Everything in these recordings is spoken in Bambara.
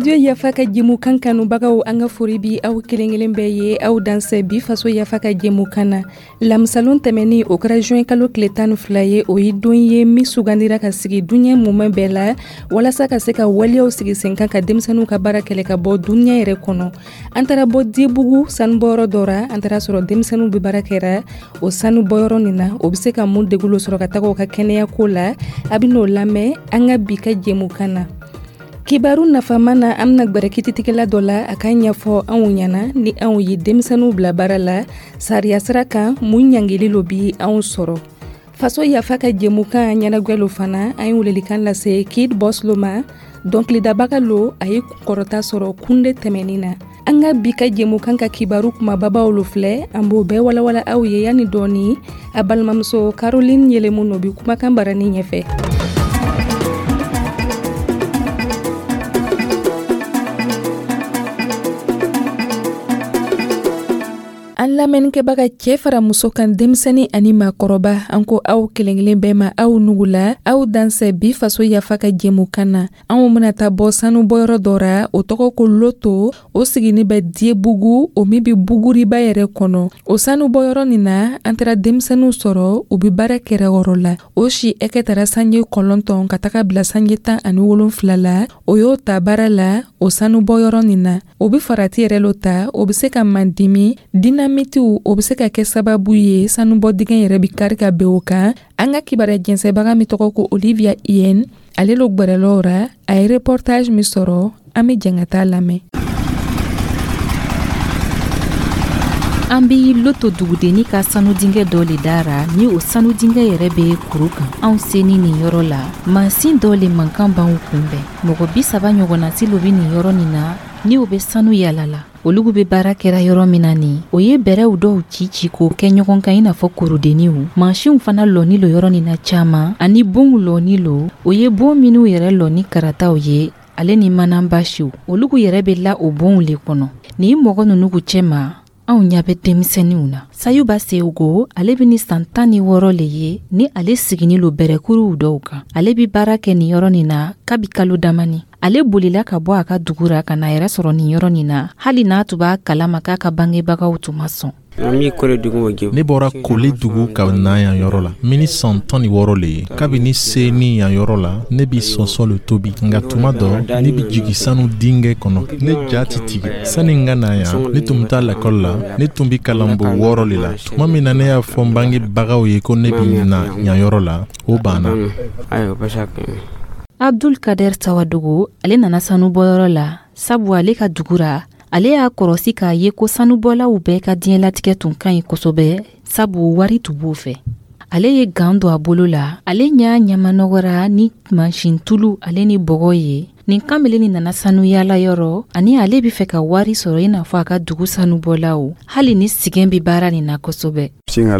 Radio Yafa ka jɛmukan kanubagaw an ka fori bi aw kelen-kelen bɛɛ ye aw danse bi faso Yafa ka jɛmukan na. Lamisalon tɛmɛni o kɛra juin kalo tile 12 ye o ye don ye min sugandira ka sigi duɲɛ moment bɛɛ la walasa ka se ka waliyaw sigi sen kan ka denmisɛnninw ka baara kɛlɛ ka bɔ duɲɛ yɛrɛ kɔnɔ. An taara bɔ Dibugu sanubɔyɔrɔ dɔ ra an taara sɔrɔ denmisɛnninw bɛ baara kɛra o sanubɔyɔrɔ nin na o bɛ se ka mun degulo sɔrɔ ka taga o ka kɛnɛya ko la a bɛ n'o lamɛn an ka bi ka jɛmukan na. Kibaru nafama na amna gbɛrɛ kititigɛla dɔ la a ka ɲɛfɔ anw ɲɛna ni anw ye denmisɛnninw bila baara la sariya sira kan mun ɲangili lo bi anw sɔrɔ. Faso Yafa ka jɛmukan ɲɛnagwɛlo fana an ye welelikan lase Kid Boslo ma dɔnkilidabaga lo a ye kɔrɔta sɔrɔ kunde tɛmɛnin na. An ka bi ka jɛmukan ka kibaru kumababaw lo filɛ an b'o bɛɛ walawala aw ye yanni dɔɔni a balimamuso Caroline Yelemu no bi kumakan barani ɲɛfɛ. An lamɛnnikɛbaga cɛ fara muso kan denmisɛnnin ani maakɔrɔba an ko aw kelen-kelen bɛɛ ma aw nugula aw danse bi faso Yafa ka jɛmukan na anw bɛna taa bɔ sanubɔyɔrɔ dɔ ra o tɔgɔ ko Loto o sigini bɛ Dibugu o min bɛ Buguriba yɛrɛ kɔnɔ o sanubɔyɔrɔ nin na an taara denmisɛnninw sɔrɔ u bɛ baara kɛra yɔrɔ la o si ɛkɛ taara sanji 9 ka taga bila sanji 17 la o y'o ta baara la o sanubɔyɔrɔ nin na o bɛ farati yɛrɛ lo ta o bɛ se ka mandimi mitiw o bɛ se ka kɛ sababu ye sanubɔ digɛn yɛrɛ bi kari ka bɛn o kan an ka kibaruya jɛnsɛbaga min tɔgɔ ko Olivia Ien ale lo gbɛrɛlaw ra a ye reportage min sɔrɔ an bɛ jɛn ka taa lamɛn. An bi Loto dugudeni ka sanu dingɛ dɔ le dara ni o sanu dingɛ yɛrɛ bɛ kuru kan anw seni nin yɔrɔ la mansin dɔ le mankan b'anw kunbɛn mɔgɔ 30 ɲɔgɔnna si lo bi nin yɔrɔ nin na ni o bɛ sanu yala la olugu bɛ baara kɛra yɔrɔ min na ni o ye bɛrɛw dɔw ci k'o kɛ ɲɔgɔn kan i n'a fɔ korodeniw mansinw fana lɔni lo yɔrɔ nin na caman ani bonw lɔni lo o ye bon minnu yɛrɛ lɔni karataw ye ale ni mananbasiw olugu yɛrɛ bɛ la o bonw le kɔnɔ ni mɔgɔ nunugu cɛma anw ɲa bɛ denmisɛnninw na Sayuba Seugo ale bi ni san 16 le ye ni ale sigini lo bɛrɛkuruw dɔw kan ale bi baara kɛ ni yɔrɔ nin na kabi kalo damani ale bolila ka bɔ a ka dugura ka na yɛrɛ sɔrɔ ni yɔrɔ nin na hali n'a tun b'a kalama k'a ka bangebagaw tun ma sɔn. Ne bɔra Kole dugu ka na yan yɔrɔ la mini san 16 le ye kabini se ni yan yɔrɔ la ne bi sɔsɔ le tobi nka tuma dɔ ne bi jigi sanu dingɛ kɔnɔ ne ja ti tigɛ sani n ka na yan ne tun bɛ taa lakɔli la ne tun bi kalanbɔ 6 le la tuma min na ne y'a fɔ n bangebagaw ye ko ne bi na yan yɔrɔ la o banna. Abdul Kader Tawadogo ale nana sanubɔyɔrɔ la sabu ale ka dugura ale y'a kɔrɔsi k'a ye ko sanubɔlaw bɛɛ ka diɲɛlatigɛ tun ka ɲi kosɛbɛ sabu wari tun b'o fɛ ale ye gan don a bolo la ale ɲa ɲamanɔgɔra ni mansin tulu ale ni bɔgɔ ye nin kamele ni nana sanu yala yɔrɔ ani ale bi fɛ ka wari sɔrɔ i n'a fɔ a ka dugu sanubɔlaw hali ni sigɛn bi baara nin na kosɛbɛ.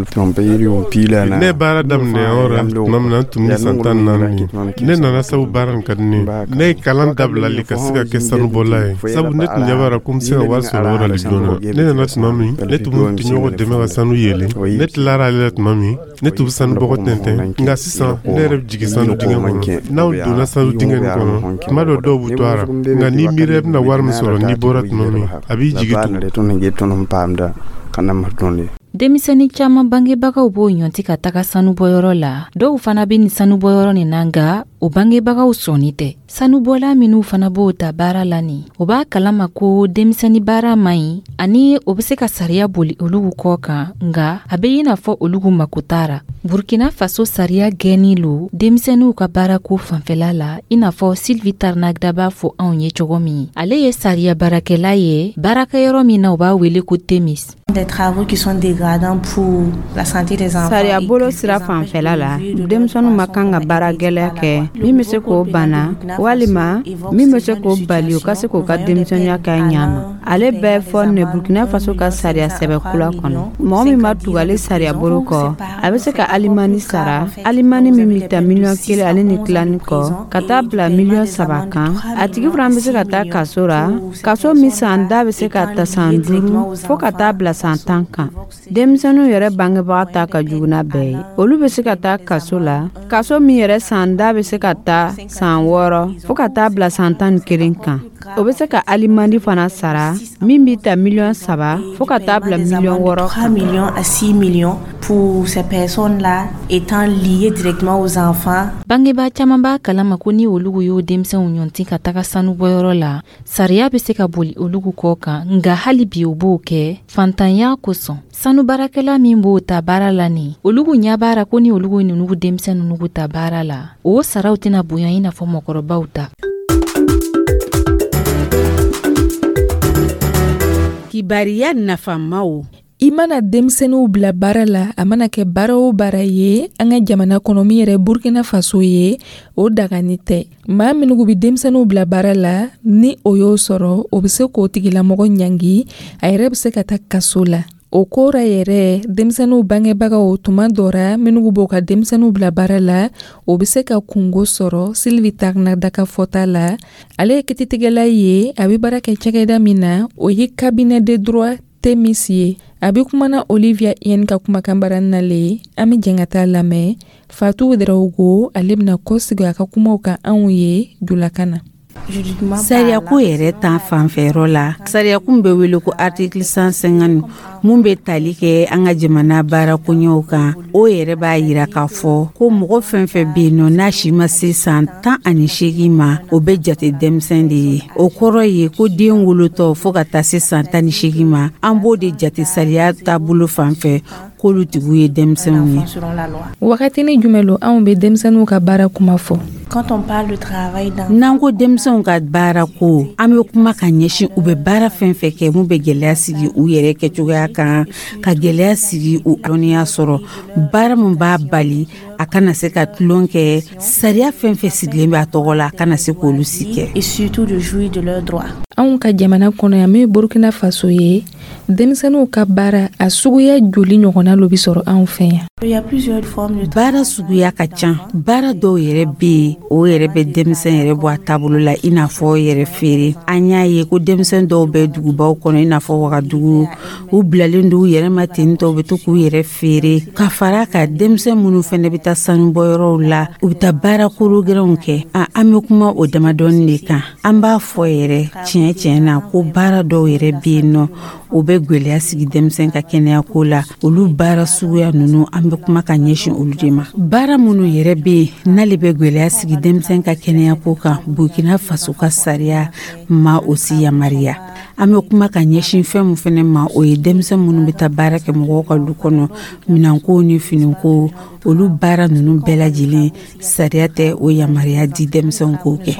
Ne baara daminɛ yɔrɔ tuma min na tun bɛ san 14 ne nana sabu baara nin ka di ne ne ye kalan dabilali ka se ka kɛ sanubɔla ye sabu ne tun ɲɛ b'ara ko n bɛ se ka wari sɔrɔ yɔrɔ la joona ne nana tuma min ne tun bɛ ɲɔgɔn dɛmɛ ka sanu yelen ne tilara ale la tuma min ne tun bɛ sanubɔgɔ tɛntɛn nka sisan ne yɛrɛ bɛ jigin sanu dingɛ kɔnɔ n'aw donna sanu dingɛ nin kɔnɔ tuma dɔ dɔw b'u to a ra nka n'i miiri bɛna wari min sɔrɔ n'i bɔra tuma min a b'i jigi to. Denmisɛnnin caman bangebagaw b'o ɲɔnti ka taga sanubɔyɔrɔ la dɔw fana bɛ nin sanubɔyɔrɔ nin na nka o bangebagaw sɔnni tɛ sanubɔla minnu fana b'o ta baara la nin o b'a kalama ko denmisɛnnin baara man ɲi ani o bɛ se ka sariya boli olugu kɔ kan nka a bɛ i n'a fɔ olugu mako tara Burkina Faso sariya gɛnni lo denmisɛnninw ka baarako fanfɛla la i n'a fɔ Sylvie Tarnagda b'a fɔ anw ye cogo min ale ye sariya baarakɛla ye baarakɛyɔrɔ min na o b'a wele ko Temis. Des travaux qui sont dégradants pour la santé des enfants. Sariya bolo sira fanfɛla la denmisɛnninw ma kan ka baara gɛlɛya kɛ min bɛ se k'o bana walima min bɛ se k'o bali o ka se k'o ka denmisɛnniya kɛ ɲama ale bɛɛ fɔ ne Burkina Faso ka sariya sɛbɛkula kɔnɔ mɔgɔ min ma tugu ale sariya bolo kɔ a bɛ se ka alimani sara alimani min bɛ ta $1,000,000 ale ni tilani kɔ ka taa bila $3,000,000 kan a tigi fana bɛ se ka taa kaso ra kaso min san da bɛ se ka ta san 5 fo ka taa bila san 10 kan denmisɛnninw yɛrɛ bangebaga ta ka jugu n'a bɛɛ ye olu bɛ se ka taa kaso la kaso min yɛrɛ san da bɛ se ka taa san 6 fo ka taa bila san 11 kan o bɛ se ka alimandi fana sara min bɛ ta $3 millions fo ka taa bila $6 millions 3 millions à 6 millions pour ces personnes-là étant liées directement aux enfants. Bangeba caman b'a kalama ko ni olugu y'o denmisɛnw ɲɔnti ka taga sanubɔyɔrɔ la sariya bɛ se ka boli olugu kɔ kan nga hali bi o b'o kɛ fantanya kosɔn sanubaarakɛla min b'o ta baara la ni olugu ɲa baara ko ni olugu ninugu denmisɛn ninugu ta baara la o saraw tɛna bonya i n'a fɔ mɔgɔkɔrɔbaw ta. Kibariya nafamaw I mana denmisɛnninw bila baara la a mana kɛ baara o baara ye an ka jamana kɔnɔ min yɛrɛ Burkina Faso ye o dagani tɛ maa minnu bɛ denmisɛnninw bila baara la ni o y'o sɔrɔ o bɛ se k'o tigilamɔgɔ ɲangi a yɛrɛ bɛ se ka taa kaso la o kora yɛrɛ denmisɛnninw bangebagaw tuma dɔra minnu b'o ka denmisɛnninw bila baara la o bɛ se ka kungo sɔrɔ Sylvie Tagnadaka fɔta la ale ye kititigɛla ye a bɛ baara kɛ cakɛda min na o ye cabinet de droit Temis ye a bɛ kumana Olivia Yen ka kumakan baranna le an bɛ jɛn ka taa lamɛn Fatou Ouedraogo ale bɛna kɔsigi a ka kumaw kan anw ye Julakan na. Sariya ko yɛrɛ tan fanfɛyɔrɔ la sariya kun bɛ wele ko article 150 mun bɛ tali kɛ an ka jamana baara koɲɛw kan o yɛrɛ b'a yira k'a fɔ ko mɔgɔ fɛn fɛn bɛ yen nɔ n'a si ma se san 18 ma o bɛ jate denmisɛn de ye o kɔrɔ ye ko den wolotɔ fo ka taa se san 18 ma an b'o de jate sariya taabolo fanfɛ k'olu tigiw ye denmisɛnw ye. Wagatini jumɛn lo anw bɛ denmisɛnninw ka baara kuma fɔ. Quand on parle de travail dans n'an ko denmisɛnw ka baara ko an bɛ kuma ka ɲɛsin u bɛ baara fɛn fɛn kɛ mun bɛ gɛlɛya sigi u yɛrɛ kɛcogoya kan ka gɛlɛya sigi u dɔnniya sɔrɔ baara mun b'a bali a kana se ka tulon kɛ sariya fɛn fɛn sigilen bɛ a tɔgɔ la a kana se k'olu si kɛ et surtout de jouir de leurs droits. Anw ka jamana kɔnɔ yan min Burkina Faso ye denmisɛnninw ka baara a suguya joli ɲɔgɔnna lo bi sɔrɔ anw fɛ yan. Il y a plusieurs formes de baara suguya ka ca baara dɔw yɛrɛ bɛ yen o yɛrɛ bɛ denmisɛn yɛrɛ bɔ a taabolo la i n'a fɔ yɛrɛ feere an y'a ye ko denmisɛn dɔw bɛ dugubaw kɔnɔ i n'a fɔ Wagadugu u bilalen don u yɛrɛ ma ten tɔ u bɛ to k'u yɛrɛ feere ka fara ka denmisɛn minnu fɛnɛ bɛ taa sanubɔyɔrɔw la u bɛ taa baara korogɛrɛnw kɛ an bɛ kuma o damadɔni de kan an b'a fɔ yɛrɛ tiɲɛ na ko baara dɔw yɛrɛ bɛ yen nɔ o bɛ gwɛlɛya sigi denmisɛn ka kɛnɛya ko la olu baara suguya ninnu an bɛ kuma ka ɲɛsin olu de ma baara minnu yɛrɛ bɛ yen n'ale bɛ gwɛlɛya sigi denmisɛn ka kɛnɛya ko kan Burkina Faso ka sariya ma o si yamariya an bɛ kuma ka ɲɛsin fɛn min fɛnɛ ma o ye denmisɛn minnu bɛ taa baara kɛ mɔgɔw ka du kɔnɔ minanko ni finiko olu baara ninnu bɛɛ lajɛlen sariya tɛ o yamariya di denmisɛnw k'o kɛ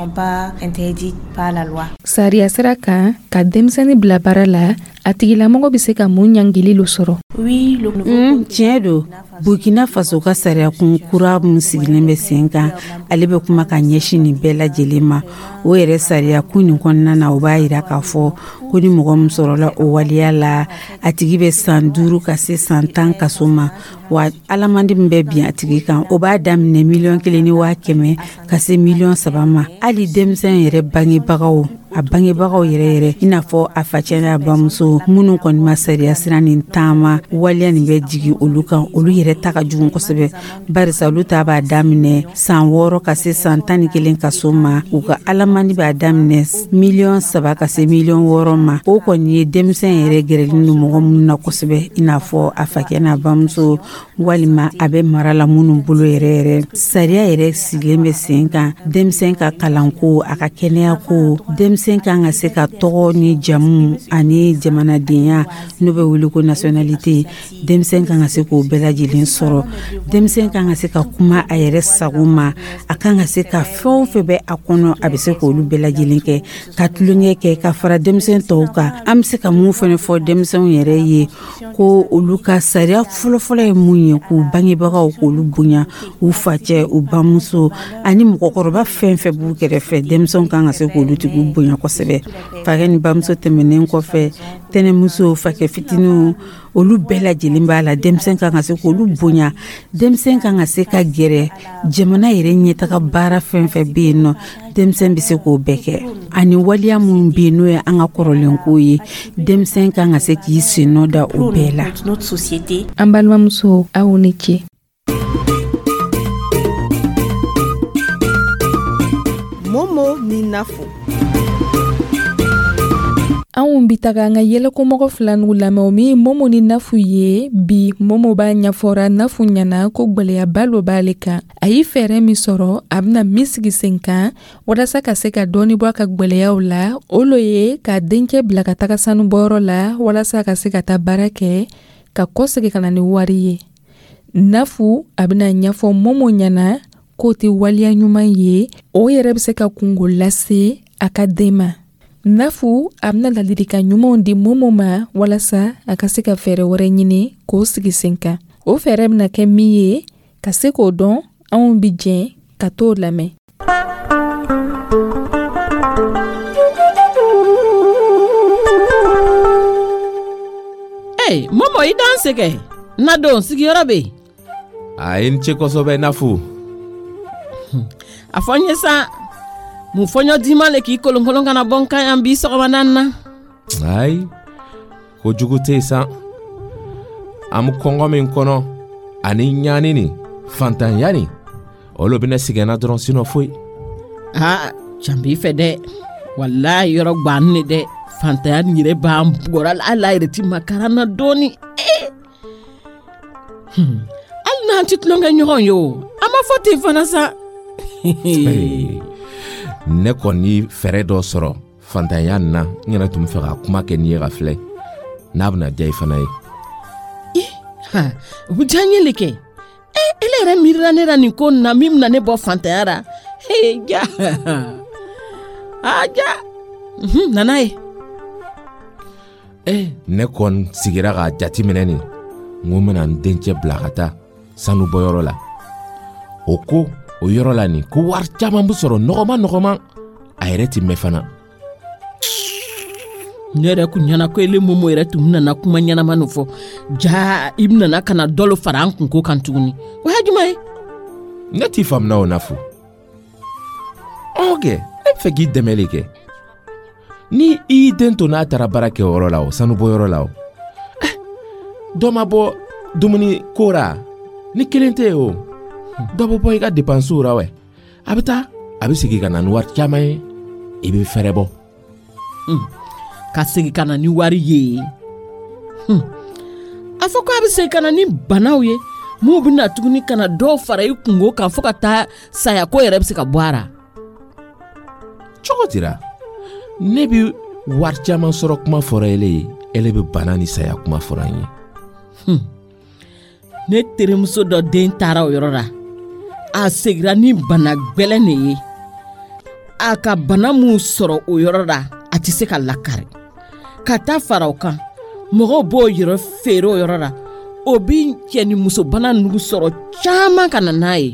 sariya sira kan ka denmisɛnnin bila baara la a tigilamɔgɔ bɛ se ka mun ɲangili lo sɔrɔ. Tiɲɛ don Burkina Faso ka sariya kun kura mun sigilen bɛ sen kan ale bɛ kuma ka ɲɛsin nin bɛɛ lajɛlen ma o yɛrɛ sariya kun nin kɔnɔna na o b'a yira k'a fɔ ko ni mɔgɔ min sɔrɔla o waleya la a tigi bɛ san 5 ka se san 10 kaso ma wa alamandi min bɛ bin a tigi kan o b'a daminɛ $1,500,000 ka se $3 ma hali denmisɛn yɛrɛ bangebagaw a bangebagaw yɛrɛ i n'a fɔ a facɛ n'a bamuso minnu kɔni ma sariya sira nin taama waleya nin bɛ jigi olu kan olu yɛrɛ ta ka jugu kosɛbɛ barisa olu ta b'a daminɛ san 6 ka se san 11 kaso ma u ka alamandi b'a daminɛ $3 ka se $6 ma o kɔni ye denmisɛn yɛrɛ gɛrɛlen don mɔgɔ minnu na kosɛbɛ i n'a fɔ a fakɛ n'a bamuso walima a bɛ mara la minnu bolo yɛrɛ sariya yɛrɛ sigilen bɛ sen kan denmisɛn ka kalanko a ka kɛnɛyako denmisɛn kan ka se ka tɔgɔ ni jamu ani jamanadenya n'o bɛ wele ko nationalité denmisɛn kan ka se k'o bɛɛ lajɛlen sɔrɔ denmisɛn kan ka se ka kuma a yɛrɛ sago ma a kan ka se ka fɛn o fɛn bɛ a kɔnɔ a bɛ se k'olu bɛɛ lajɛlen kɛ ka tulonkɛ kɛ ka fara denmisɛn tɔw kan an bɛ se ka mun fɛnɛ fɔ denmisɛnw yɛrɛ ye ko olu ka sariya fɔlɔfɔlɔ ye mun ye k'u bangebagaw k'olu bonya u facɛ u bamuso ani mɔgɔkɔrɔba fɛn fɛn b'u kɛrɛfɛ denmisɛnw kan ka se k'olu tigiw bonya bonya kosɛbɛ fakɛ ni bamuso tɛmɛnen kɔfɛ tɛnɛmuso fakɛ fitinu olu bɛɛ lajɛlen b'a la denmisɛn kan ka se k'olu bonya denmisɛn kan ka se ka gɛrɛ jamana yɛrɛ ɲɛtaga baara fɛn fɛn bɛ yen nɔ denmisɛn bɛ se k'o bɛɛ kɛ ani waliya minnu bɛ yen n'o ye an ka kɔrɔlenko ye denmisɛn kan ka se k'i sen nɔ da o bɛɛ la. An balimamuso aw ni ce. Momo ni Nafou. Anw bi taga an ka yɛlɛkomɔgɔ fila n'u lamɛn o min Momo ni Nafou ye bi Momo b'a ɲɛfɔra Nafou ɲɛna ko gwɛlɛyaba lo b'ale kan a ye fɛɛrɛ min sɔrɔ a bɛna min sigi sen kan walasa ka se ka dɔɔni bɔ a ka gwɛlɛyaw la o lo ye ka denkɛ bila ka taga sanubɔyɔrɔ la walasa ka se ka taa baara kɛ ka kɔsegi ka na ni wari ye. Nafou a bɛna ɲɛfɔ Momo ɲɛna k'o tɛ waliya ɲuman ye o yɛrɛ bɛ se ka kungo lase a ka den ma. Nafou a bɛna ladilikan ɲumanw di Momo ma walasa a ka se ka fɛɛrɛ wɛrɛ ɲini k'o sigi sen kan. O fɛɛrɛ bɛna kɛ min ye ka se k'o dɔn anw bi jɛn ka t'o lamɛn. Hey, Momo i dan sɛgɛ na don sigiyɔrɔ bɛ yen. A ye n ce kosɛbɛ Nafou. A fɔ n ye sa mun fɔɲɔ diman le k'i kolonkolon kana bɔ n kan yan bi sɔgɔmada na. Ayi kojugu tɛ yen sa an bɛ kɔngɔ min kɔnɔ ani ɲani ni fantanya ni olu bɛna sigi na dɔrɔn sinɔ foyi. Can b'i fɛ dɛ walayi yɔrɔ gbannen ne dɛ fantanya ni yɛrɛ b'an bugɔra la hali a yɛrɛ ti makaran na dɔɔni. Hali n'an ti tulonkɛ ɲɔgɔn ye o an ma fɔ ten fana sa. Ne kɔni fɛrɛ dɔ sɔrɔ fantanya na n yɛrɛ tun fɛ ka kuma kɛ ni ye ka filɛ n'a bɛna diya I fana ye. O bɛ diya n ye le kɛ. Ele yɛrɛ miirila ne la nin ko na min bɛna ne bɔ fantanya ra. Ja. Ja. Nana ye. Ne kɔni sigira ka jateminɛ nin n ko n bɛna n dencɛ bila ka taa sanubɔyɔrɔ la. O ko o yɔrɔ la nin ko wari caman bɛ sɔrɔ nɔgɔman a yɛrɛ ti mɛn fana. Ne yɛrɛ kun ɲɛna ko ele Momo yɛrɛ tun nana kuma ɲɛnama nin fɔ ja I bɛna kana dɔlo fara an kunko kan tuguni o ye jumɛn ye. Ne t'i faamuna o Nafou. Ok ne bɛ fɛ k'i dɛmɛ de kɛ ni I y'i den to n'a taara baara kɛ o yɔrɔ la o sanubɔyɔrɔ la o dɔ ma bɔ dumuni ko ra ni kelen tɛ yen o. Dɔ bɛ bɔ I ka dépenses ra wɛ a bɛ taa a bɛ segin ka na ni wari caman ye I bɛ fɛrɛ bɔ. Ka segin ka na ni wari ye a fɔ ko a bɛ segin ka na ni banaw ye mun bɛ na tuguni ka na dɔw fara I kungo kan fo ka taa saya ko yɛrɛ bɛ se ka bɔ a ra. Cogo dira ne bɛ wari caman sɔrɔ kuma fɔra ele ye ele bɛ bana ni saya kuma fɔra n ye. Ne terimuso dɔ den taara o yɔrɔ la a segira ni bana gbɛlɛn de ye a ka bana mun sɔrɔ o yɔrɔ la a tɛ se ka lakari ka taa fara o kan mɔgɔw b'o yɔrɔ feere o yɔrɔ la o bi cɛ ni muso bana nugu sɔrɔ caman ka na n'a ye.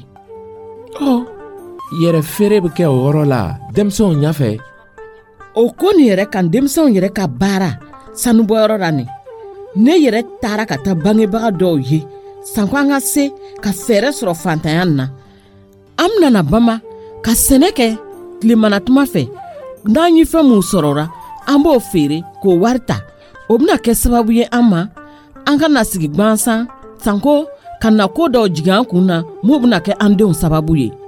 Yɛrɛ feere bɛ kɛ o yɔrɔ la denmisɛnw ɲɛfɛ. O ko nin yɛrɛ kan denmisɛnw yɛrɛ ka baara sanubɔyɔrɔ la nin ne yɛrɛ taara ka taa bangebaga dɔw ye sanko an ka se ka fɛɛrɛ sɔrɔ fantanya na an nana bama ka sɛnɛ kɛ tilemana tuma fɛ n'an ye fɛn mun sɔrɔra an b'o feere k'o wari ta o bɛna kɛ sababu ye an ma an ka na sigi gwansan sanko ka na ko dɔw jigin an kun na mun bɛna kɛ an denw sababu ye.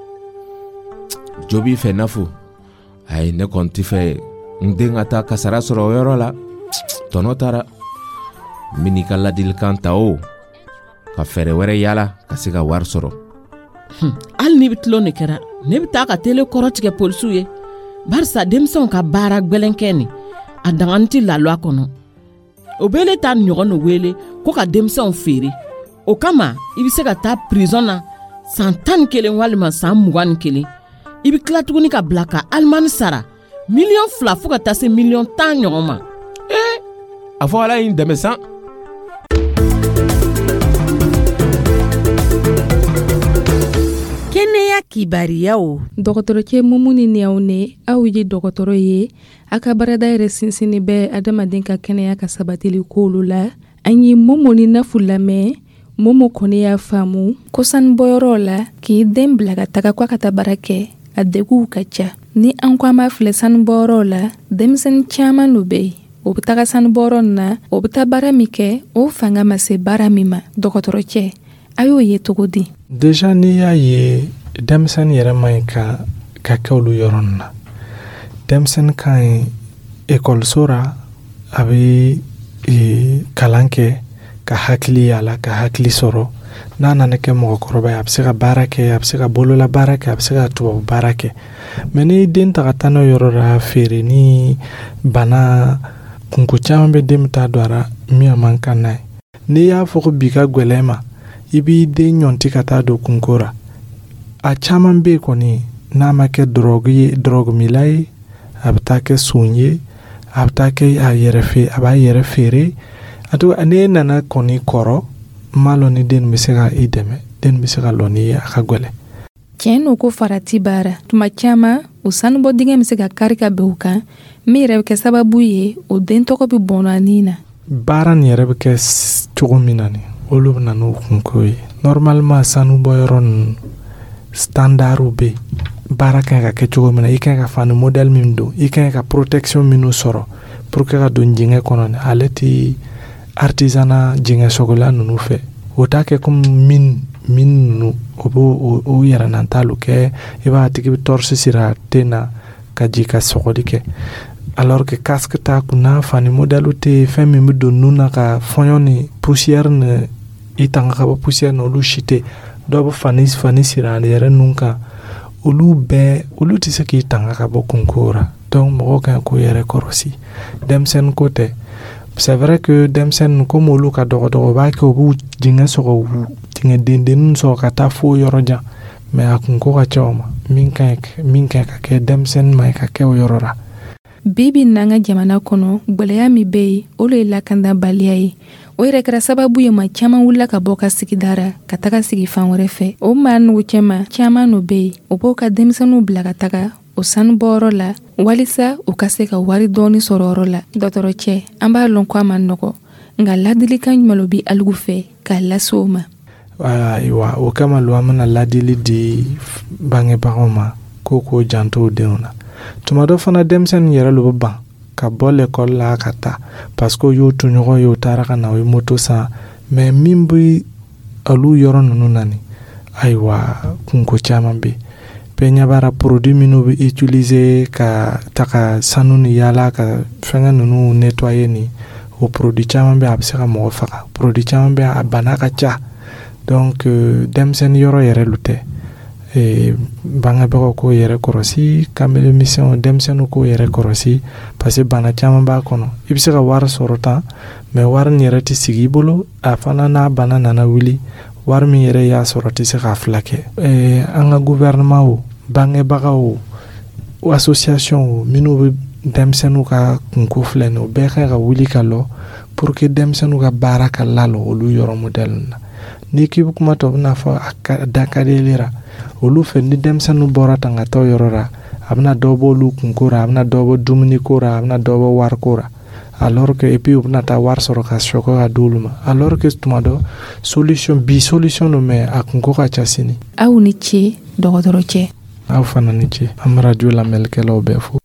Jo b'i fɛ Nafou ayi ne kɔni tɛ fɛ n den ka taa kasara sɔrɔ o yɔrɔ la tɔnɔ taara n bɛ n'i ka ladilikan ta o ka fɛɛrɛ wɛrɛ yala ka se ka wari sɔrɔ. Hali ni bɛ tulon de kɛra ne bɛ taa ka tele kɔrɔtigɛ polisiw ye barisa denmisɛnw ka baara gbɛlɛn kɛ nin a dangani tɛ laluwa kɔnɔ o bɛ ne ta ɲɔgɔn de wele ko ka denmisɛnw feere o kama I bɛ se ka taa prison na san 11 walima san 21 I bɛ tila tuguni ka bila ka alimani sara $2,000,000 fo ka taa se $10,000,000 ɲɔgɔn ma. A fɔ Ala y'i dɛmɛ san. Kɛnɛya kibariyaw dɔgɔtɔrɔkɛ mumuni ni aw ne aw ye dɔgɔtɔrɔ ye a ka barada yɛrɛ sinsini bɛ adamaden ka kɛnɛya ka sabatili koolu la an ye Momo ni Nafu lamɛn. Momo kɔni y'a faamu ko sanubɔyɔrɔ la k'i den bila ka taga k'a ka taa baara kɛ a deguw ka ca ni an ko an b'a filɛ sanubɔyɔrɔ la denmisɛnnin caman do bɛ yen o bɛ taga sanubɔyɔrɔ na o bɛ taa baara min kɛ o fanga ma se baara min ma dɔgɔtɔrɔcɛ a y'o ye cogo di déjà n'i y'a ye denmisɛnnin yɛrɛ man ɲi ka kɛ olu yɔrɔ na denmisɛnnin ka ɲi ekɔliso ra a bɛ kalan kɛ ka hakili yala ka hakili sɔrɔ n'a nana kɛ mɔgɔkɔrɔba ye a bɛ se ka baara kɛ a bɛ se ka bolola baara kɛ a bɛ se ka tubabu baara kɛ mais ni den ta ka taa n'o yɔrɔ la feere ni bana kunko caman bɛ den ta don a la min man kan n'a ye n'i y'a fɔ ko bi ka gwɛlɛ ma i b'i den ɲɔnti ka taa don kunko ra a caman bɛ kɔni n'a ma kɛ drogue mila ye a bɛ taa kɛ son ye a bɛ taa kɛ a b'a yɛrɛ feere a to ne nana kɔni kɔrɔ ma lɔn ni den bɛ se ka i dɛmɛ den bɛ se ka lɔn ni a ka gwɛlɛ tiɲɛ n'o ko farati baara tuma caman o sanubɔ dingɛ bɛ se ka kari ka bɛn o kan min yɛrɛ bɛ kɛ sababu ye o den tɔgɔ bɛ bɔn a nin na baara nin yɛrɛ bɛ kɛ cogo min na ni olu bɛ na n'o kunko ye normalement sanubɔyɔrɔ ninnu standardu bɛ yen baara kan ka kɛ cogo min na i kan ka fani modèle min don i kan ka protection minnu sɔrɔ pour que ka don jingɛ kɔnɔ ale tɛ artisanat jingɛ sogola ninnu fɛ o t'a kɛ comme min ninnu o b'o o yɛrɛ nantalu kɛ i b'a tigi bɛ torche sira ten na ka ji ka sɔgɔli kɛ alors que casque t'a kunna fani modèle tɛ fɛn min bɛ don nun na ka fɔɲɔ ni poussière ni i tanga ka bɔ poussière na olu si tɛ dɔw bɛ fani sira yɛrɛ nun kan olu tɛ se k'i tanga ka bɔ kunko ra donc mɔgɔw kan k'o yɛrɛ kɔlɔsi denmisɛnnin ko tɛ c'est vrai que denmisɛnnin comme olu ka dɔgɔdɔgɔ b'a kɛ u b'u jingɛ sɔgɔ tingɛ dendenninw sɔgɔ ka taa fo yɔrɔ jan mais a kunko ka ca o ma min kan ka kɛ denmisɛnnin ma ka kɛ o yɔrɔ ra bibi n'an ka jamana kɔnɔ gwɛlɛya min bɛ yen o de ye lakanabaliya ye o yɛrɛ kɛra sababu ye maa caman wulila ka bɔ ka sigida ra ka taga sigi fan wɛrɛ fɛ o maa nugu cɛman caman no bɛ yen o b'o ka denmisɛnninw bila ka taga o sanubɔyɔrɔ la walisa u ka se ka wari dɔɔni sɔrɔ yɔrɔ la dɔgɔtɔrɔcɛ an b'a lɔn ko a man nɔgɔ nka ladilikan jumɛn lo bi aligu fɛ k'a lase o ma ayiwa o kama lo an bɛna ladili di bangebagaw ma k'o janto denw na tuma dɔ fana denmisɛnnin yɛrɛ lo bɛ ban ka bɔ l'école la ka taa parce que y'o toɲɔgɔn ye o taara ka na o ye moto san mais min bɛ olu yɔrɔ ninnu na ni ayiwa kunko caman bɛ yen ɲabara produit minnu bɛ utiliser ka taga sanu ni yaala ka fɛngɛ ninnu nettoyer ni o produit caman bɛ a bɛ se ka mɔgɔ faga produit caman bɛ a bana ka ca donc denmisɛnnin yɔrɔ yɛrɛ lu tɛ bangebagaw k'o yɛrɛ kɔlɔsi kamele misɛnw denmisɛnninw k'o yɛrɛ kɔlɔsi parce que bana caman b'a kɔnɔ i bɛ se ka wari sɔrɔ tan mais wari nin yɛrɛ tɛ sigi i bolo a fana n'a bana nana wuli wari min yɛrɛ y'a sɔrɔ tɛ se k'a fila kɛ an ka gouvernement o bangebagaw o association o minnu bɛ denmisɛnninw ka kunko filɛ nin o bɛɛ kan ka wuli ka lɔ pour que denmisɛnninw ka baara ka lalɔ olu yɔrɔ modèle na n'i k'i bɛ kuma tɔ bɛ n'a fɔ a da ka di ra olu fɛ ni denmisɛnninw bɔra tan ka taa o yɔrɔ ra a bɛna dɔ bɔ olu kunko ra a bɛna dɔ bɔ dumuni ko ra a bɛna dɔ bɔ wari ko ra alors que et puis u bɛna taa wari sɔrɔ ka sɔkɔ ka di olu ma alors que tuma dɔ solution no mais a kunko ka ca sini aw ni ce dɔgɔtɔrɔcɛ aw fana ni ce an bɛ radio lamɛnnikɛlaw bɛɛ fo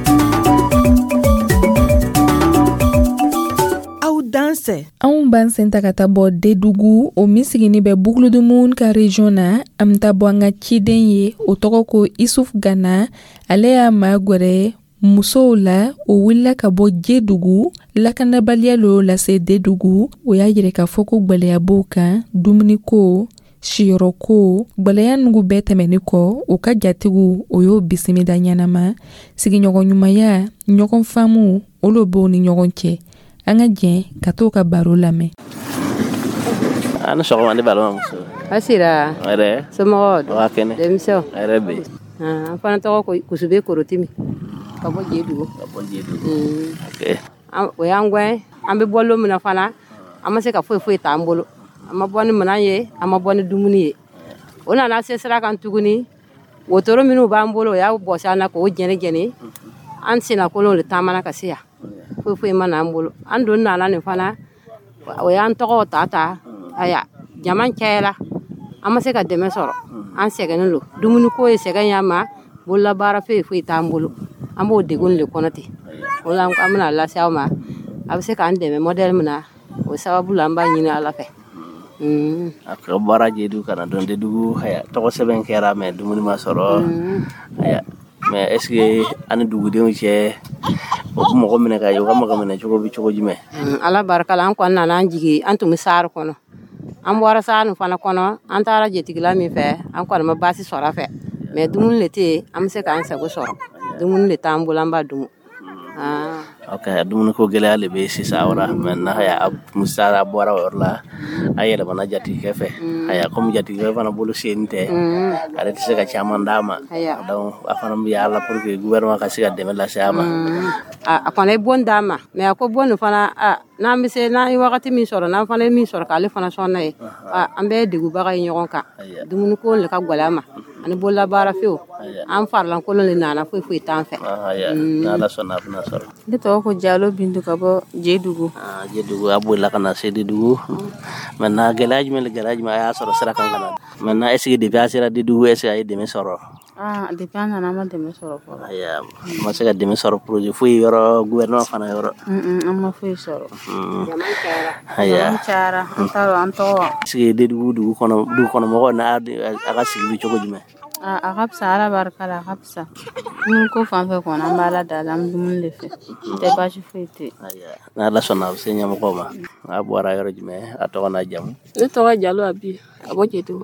anw b'an sen ta ka taa bɔ Dedugu o min sigini bɛ Buguludumuun ka region na an bɛ taa bɔ an ka ciden ye o tɔgɔ ko Isuf Gana ale y'a maa gwɛrɛ musow la o wulila ka bɔ Jedugu lakanabaliya lo lase Dedugu o y'a yɛrɛ k'a fɔ ko gwɛlɛya b'o kan dumuni ko siyɔrɔ ko gwɛlɛya nugu bɛɛ tɛmɛni kɔ o ka jatigiw o y'o bisimila ɲɛnama sigiɲɔgɔn ɲumanya ɲɔgɔn faamu olu b'o ni ɲɔgɔn cɛ an ka jɛn ka t'o ka baro lamɛn ana sɔgɔma ne balima muso asira yɛrɛ somɔgɔ waa kɛnɛ denmisɛnw yɛrɛ bɛ an fana tɔgɔ ko kusube korotimi ka bɔ Jedugu o y'an gɛn an bɛ bɔ don min na fana an ma se ka foyi t'an bolo an ma bɔ ni minɛn ye an ma bɔ ni dumuni ye o nana se sira kan tuguni wotoro minnu b'an bolo o y'a bɔsi an na k'o jɛnɛ an sina kolon le taamana ka se yan foyi ma n'an bolo an don nana nin fana o y'an tɔgɔw ta aya jama cayara an ma se ka dɛmɛ sɔrɔ an sɛgɛnnen don dumuni ko ye sɛgɛn y'an ma bololabaara foyi t'an bolo an b'o degun le kɔnɔ ten o la an bɛna lase aw ma a bɛ se k'an dɛmɛ modèle min na o sababu la an b'a ɲini ala fɛ. A ka baara jeedu kana don de dugu haya tɔgɔ sɛbɛn kɛra mais dumuni ma sɔrɔ haya mais est ce que ani dugudenw cɛ o bɛ mɔgɔ minɛ ka ye o ka mɔgɔ minɛ cogo bɛ cogo jumɛn. Ala barika la an kɔni nana an jigi an tun bɛ sari kɔnɔ an bɔra sari nin fana kɔnɔ an taara jetigila min fɛ an kɔni ma baasi sɔrɔ a fɛ mais dumuni le tɛ yen an bɛ se k'an sago sɔrɔ dumuni le t'an bolo an b'a dun. Ok, dumuni ko gɛlɛya le bɛ sisan o la maintenant haya musara bɔra o yɔrɔ la a yɛlɛmana jatigikɛ fɛ haya comme jatigikɛ fana bolo sen tɛ ale tɛ se ka caman d'a ma donc a fana bɛ ala pour que gouvernement ka se ka dɛmɛ lase a ma. A kɔni ye bon d'a ma mais a ko bon nin fana n'an bɛ se n'an ye wagati min sɔrɔ n'an fana ye min sɔrɔ k'ale fana sɔn n'a ye an bɛɛ ye degunbaga ye ɲɔgɔn kan dumuni ko le ka gɛlɛ a ma ani bololabaara fewu an farilankolon le nana foyi t'an fɛ. N'ala sɔnna a bɛna sɔrɔ. Ne tɔgɔ ko Jalo Bintu ka bɔ Jedugu. Jedugu a bolila ka na se Jedugu maintenant gɛlɛya jumɛn a y'a sɔrɔ sira kan ka na maintenant est ce que depuis a sera Jedugu est ce que a ye dɛmɛ sɔrɔ. Depuis an nana an ma dɛmɛ sɔrɔ fɔlɔ. Aya ma se ka dɛmɛ sɔrɔ projet foyi yɔrɔ gouvernement fana yɔrɔ. An ma foyi sɔrɔ. Aya cayara an t'a dɔn an tɔgɔ. Est ce que dugu kɔnɔ mɔgɔw n'a a ka sigi bɛ cogo jumɛn. A ka fisa ala barika la a ka fisa dumuni ko fan fɛ kɔni an b'ala dala an bɛ dumuni de fɛ n tɛ baasi foyi tɛ yen. N'ala sɔnna a bɛ se ɲɛmɔgɔw ma a bɔra yɔrɔ jumɛn a tɔgɔ n'a jamu. Ne tɔgɔ Jalo Abi ka bɔ Jedugu.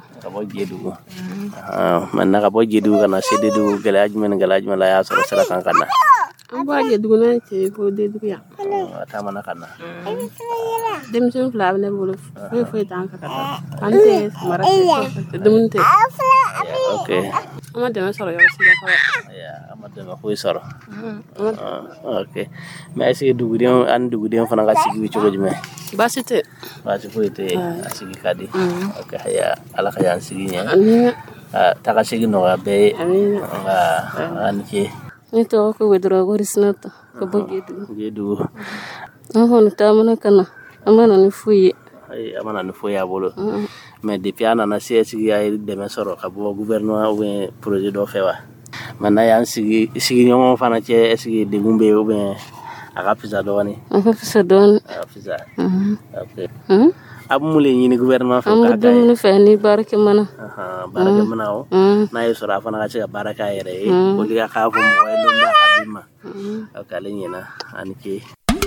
Maintenant ka bɔ Jedugu ka na se Jedugu gɛlɛya jumɛn la a y'a sɔrɔ sira kan ka na. An bɔra Jedugu n'a cɛ ko Jedugu yan. A taamana ka na. Denmisɛn fila bɛ ne bolo foyi t'an fɛ ka taa an tɛ mara kɛ dumuni tɛ. Ok. An ma dɛmɛ sɔrɔ yɔrɔ si la fɔlɔ. An ma dɛmɛ foyi sɔrɔ. Ok mais est ce que dugudenw fana ka sigi bɛ cogo jumɛn. Baasi tɛ. Baasi foyi tɛ a sigi ka di. Ok haya ala ka y'an sigi ɲɛ. Taga sigi nɔgɔya bɛɛ ye. Nka a ni ce. Ne tɔgɔ ko Wederawogo Sinata ka bɔ Jedugu. An kɔni taamana ka na an ma na ni foyi ye. A ma na ni foyi y'a bolo mais depuis a nana se est ce que a ye dɛmɛ sɔrɔ ka bɔ gouvernement ou bien projet dɔ fɛ wa maintenant y'an sigiɲɔgɔnw fana cɛ est ce que degun bɛ yen ou bien a ka fisa dɔɔnin. A ka fisa dɔɔnin. A ka fisa. Ok. A bɛ mun de ɲini gouvernement fɛ. An bɛ dumuni fɛ ni baarakɛmana. Baarakɛmana o n'a ye sɔrɔ a fana ka se ka baara kɛ a yɛrɛ ye o de k'a fɔ mɔgɔ ye don da ka di ma. Ok ale ɲɛna a ni ce.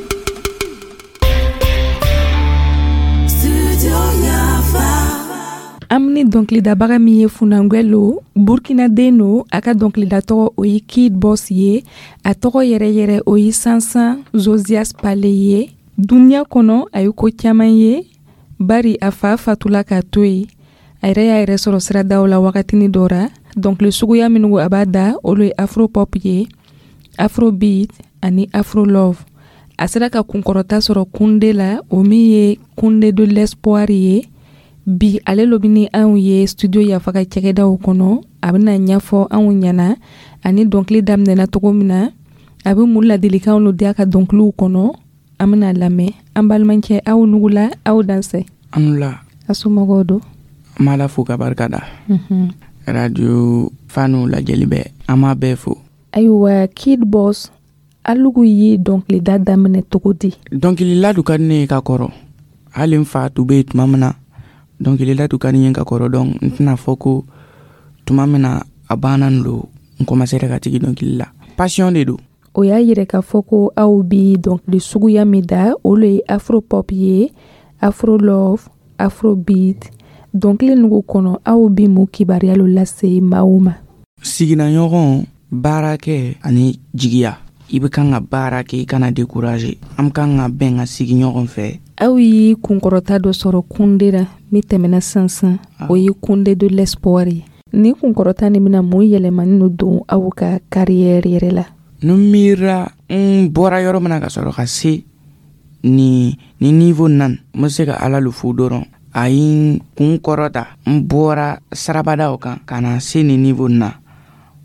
Amni dɔnkilidabaga min ye Funangwelo Burkinaden no a ka dɔnkilida tɔgɔ o ye Kid Boss ye a tɔgɔ yɛrɛ o ye Sansan Zosias Pale ye duniya kɔnɔ a ye ko caman ye bari a fa fatula k'a to ye a yɛrɛ y'a yɛrɛ sɔrɔ siradaw la wagatini dɔ ra dɔnkili suguya minnu a b'a da olu ye Afropop ye Afrobeat ani Afrolove a sera ka kunkɔrɔta sɔrɔ kunde la o min ye Kunde de l'espoir ye bi ale lobini anw ye studio yafaga cɛkɛdaw kɔnɔ a bɛna ɲɛfɔ anw ɲɛna ani dɔnkili daminɛna cogo min na a bɛ mun ladilikanw lo di a ka dɔnkiliw kɔnɔ an bɛna lamɛn an balimancɛ aw nugula aw dansɛ anula a somɔgɔw don an b'ala fo ka barika da radio fanu lajɛli bɛ an m'a bɛɛ fo ayiwa Kid Boss alugu ye dɔnkilida daminɛ cogo di dɔnkilila du ka di ne ye ka kɔrɔ hali n fa tu bɛ yen tuma min na dɔnkilila du ka di n ye ka kɔrɔ dɔn n tɛna fɔ ko tuma min na a banna n lo n komasera ka tigi dɔnkilila passion de do o y'a yɛrɛ k'a fɔ ko aw bi dɔnkili suguya min da olu ye Afropop ye Afrolove Afrobeat dɔnkili nugu kɔnɔ aw bi mun kibaruya lo lase maaw ma siginaɲɔgɔn baara kɛ ani jigiya i bɛ kan ka baara kɛ i kana décourager an kan ka bɛn ka sigi ɲɔgɔn fɛ aw yi kunkɔrɔta dɔ sɔrɔ kunde ra min tɛmɛna sansan o ye Kunde de l'espoir ye ni kunkɔrɔta ni bɛna mun yɛlɛmani no don aw ka carrière yɛrɛ la n miira n bɔra yɔrɔ min na ka sɔrɔ ka se ni niveau nan n bɛ se ka ala lo fo dɔrɔn a ye kun kɔrɔta n bɔra sarabadaw kan ka na se ni niveau na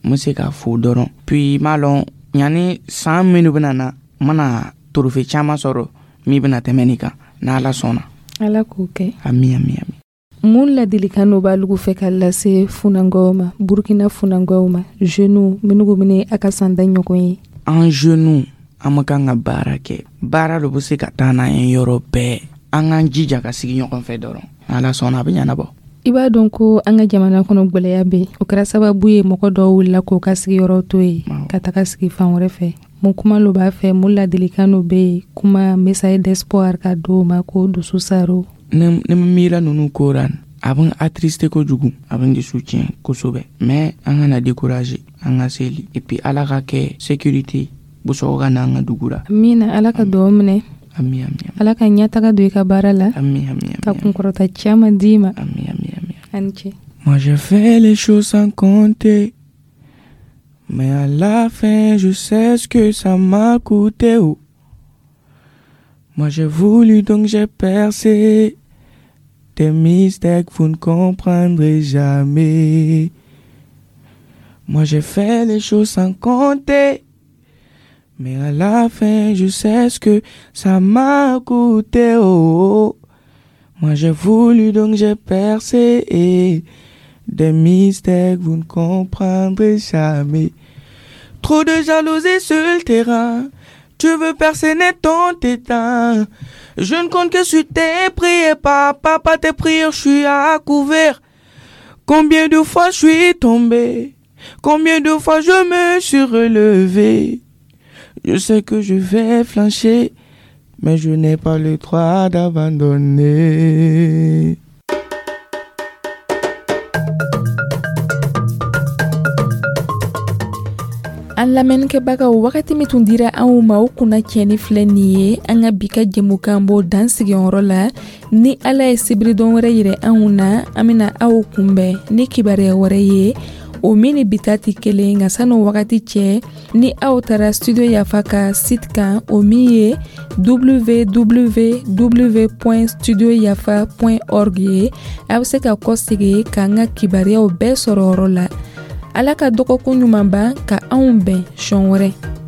n se k'a fo dɔrɔn puis m'a lɔn ɲani san minnu bena na n mana trophée caaman sɔrɔ min bena tɛmɛ nin kan n'ala sɔnna. Ala k'o kɛ. Ami. Mun ladilikan n'o b'a lugu fɛ ka lase funangɔw ma Burkina funangɔw ma jeunes minnu mine a ka sanda ɲɔgɔn ye. An jeunes an ma kan ka baara kɛ baara dɔ bɛ se ka taa n'an ye yɔrɔ bɛɛ an k'an jija ka sigi ɲɔgɔn fɛ dɔrɔn n'ala sɔnna a bɛ ɲɛnabɔ. I b'a dɔn ko an ka jamana kɔnɔ gwɛlɛya bɛ o kɛra sababu ye mɔgɔ dɔw wulila k'o ka sigiyɔrɔ to ye ka taga sigi fan wɛrɛ fɛ. Mun kuma lo b'a fɛ mun ladilikan n'o bɛ yen kuma message d'espoir ka d'o ma ko dusu saro. Ne miira ninnu kora a bɛ attriste kojugu a bɛ n dusu tiɲɛ kosɛbɛ mais an kana décourager an ka seli et puis ala ka kɛ sécurité busɔgɔ ka n'an ka dugu la. Amina ala ka dugawu minɛ. Ami. Ala ka ɲɛtaga don I ka baara la. Ami. Ka kunkɔrɔta caman d'i ma. Ami. Ani ce. Moi je fais les choses sans compter, mais à la fin je sais ce que ça m'a coûté. Oh. Moi j'ai voulu donc j'ai percé des mystères que vous ne comprendrez jamais. Moi j'ai fait les choses sans compter, mais à la fin je sais ce que ça m'a coûté. Oh. Moi j'ai voulu donc j'ai percé des mystères que vous ne comprendrez jamais. Trop de jalousie sur le terrain, tu veux personner ton tétan. Je ne compte que sur tes prières, papa, tes prières, je suis à couvert. Combien de fois je suis tombé, combien de fois je me suis relevé. Je sais que je vais flancher, mais je n'ai pas le droit d'abandonner. An lamɛnnikɛbagaw wagati min tun dira anw ma o kunna cɛni filɛ nin ye an ka bi ka jɛmukan b'o dan sigiyɔrɔ la ni ala ye sibiridon wɛrɛ yɛrɛ anw na an bɛna aw kunbɛn ni kibaruya wɛrɛ ye o min ni bita tɛ kelen nka sani o wagati cɛ ni aw taara studio yafa ka site kan o min ye www.studioyafa.org ye a bɛ se ka kɔsegi k'an ka kibaruyaw bɛɛ sɔrɔ yɔrɔ la. Ala ka dɔgɔkun ɲuman ban ka anw bɛn sɔn wɛrɛ.